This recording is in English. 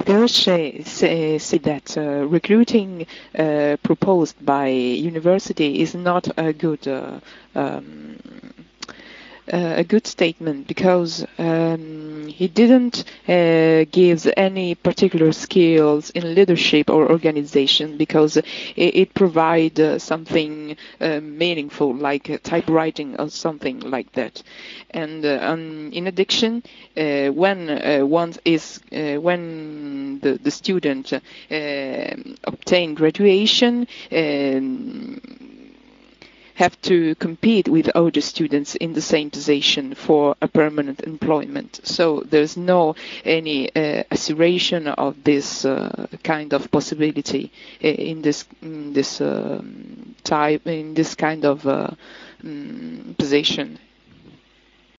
say that recruiting proposed by university is not um, a good statement because he didn't give any particular skills in leadership or organization because it provides something meaningful like typewriting or something like that. And in addition, when the student obtain graduation. Have to compete with other students in the same position for a permanent employment. So there's no any assuration of this kind of possibility in this type in this kind of position